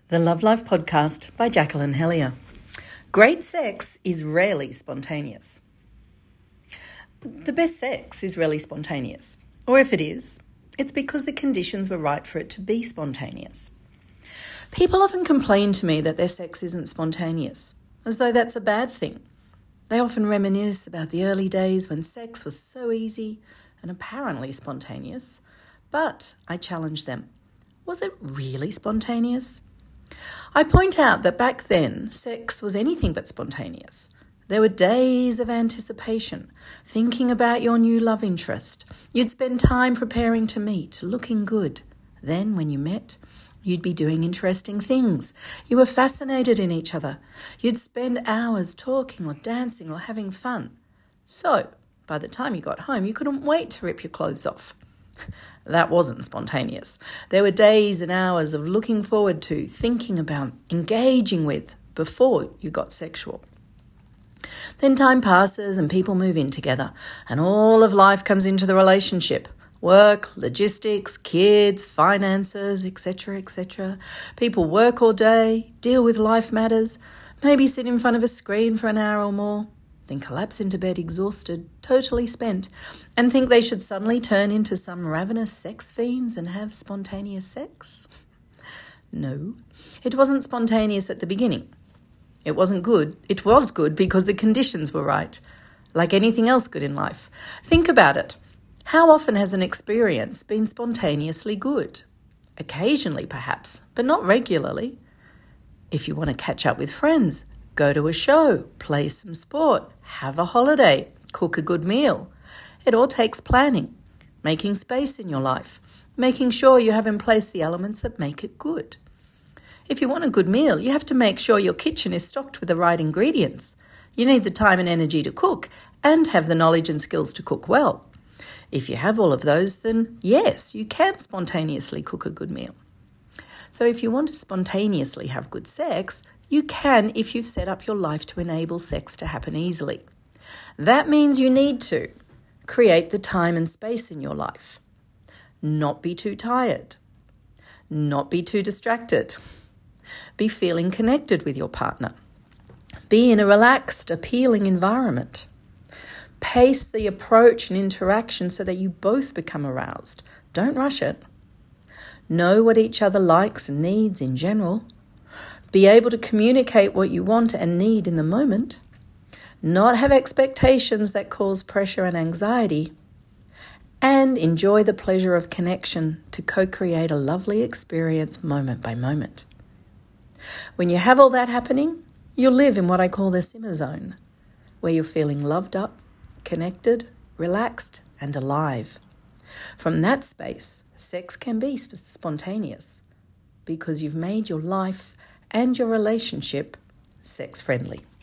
The Love Life Podcast by Jacqueline Hellier. Great sex is rarely spontaneous. The best sex is rarely spontaneous. Or if it is, it's because the conditions were right for it to be spontaneous. People often complain to me that their sex isn't spontaneous, as though that's a bad thing. They often reminisce about the early days when sex was so easy and apparently spontaneous. But I challenge them. Was it really spontaneous? I point out that back then, sex was anything but spontaneous. There were days of anticipation, thinking about your new love interest. You'd spend time preparing to meet, looking good. Then, when you met, you'd be doing interesting things. You were fascinated in each other. You'd spend hours talking or dancing or having fun. So, by the time you got home, you couldn't wait to rip your clothes off. That wasn't spontaneous. There were days and hours of looking forward to, thinking about, engaging with before you got sexual. Then time passes and people move in together and all of life comes into the relationship. Work, logistics, kids, finances, etc., etc. People work all day, deal with life matters, maybe sit in front of a screen for an hour or more, then collapse into bed exhausted, totally spent, and think they should suddenly turn into some ravenous sex fiends and have spontaneous sex? No, it wasn't spontaneous at the beginning. It wasn't good. It was good because the conditions were right, like anything else good in life. Think about it. How often has an experience been spontaneously good? Occasionally, perhaps, but not regularly. If you want to catch up with friends, go to a show, play some sport, have a holiday, cook a good meal. It all takes planning, making space in your life, making sure you have in place the elements that make it good. If you want a good meal, you have to make sure your kitchen is stocked with the right ingredients. You need the time and energy to cook and have the knowledge and skills to cook well. If you have all of those, then yes, you can spontaneously cook a good meal. So if you want to spontaneously have good sex, you can if you've set up your life to enable sex to happen easily. That means you need to create the time and space in your life. Not be too tired. Not be too distracted. Be feeling connected with your partner. Be in a relaxed, appealing environment. Pace the approach and interaction so that you both become aroused. Don't rush it. Know what each other likes and needs in general. Be able to communicate what you want and need in the moment. Not have expectations that cause pressure and anxiety. And enjoy the pleasure of connection to co-create a lovely experience moment by moment. When you have all that happening, you'll live in what I call the simmer zone, where you're feeling loved up, connected, relaxed, and alive. From that space, sex can be spontaneous because you've made your life and your relationship sex-friendly.